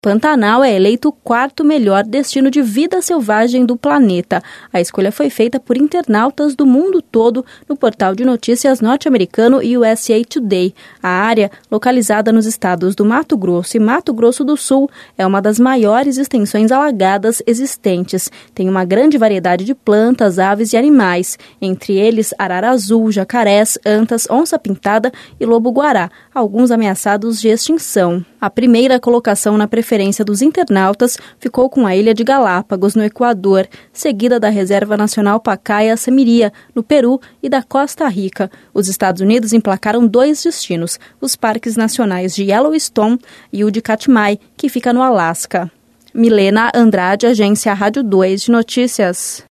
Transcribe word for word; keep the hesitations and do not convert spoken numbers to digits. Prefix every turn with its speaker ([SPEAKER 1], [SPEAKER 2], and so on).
[SPEAKER 1] Pantanal é eleito o quarto melhor destino de vida selvagem do planeta. A escolha foi feita por internautas do mundo todo no portal de notícias norte-americano U S A Today. A área, localizada nos estados do Mato Grosso e Mato Grosso do Sul, é uma das maiores extensões alagadas existentes. Tem uma grande variedade de plantas, aves e animais, entre eles arara azul, jacarés, antas, onça-pintada e lobo-guará, alguns ameaçados de extinção. A primeira colocação na preferência dos internautas ficou com a ilha de Galápagos, no Equador, seguida da Reserva Nacional Pacaya-Samiria, no Peru, e da Costa Rica. Os Estados Unidos emplacaram dois destinos, os parques nacionais de Yellowstone e o de Katmai, que fica no Alasca. Milena Andrade, Agência Rádio dois de Notícias.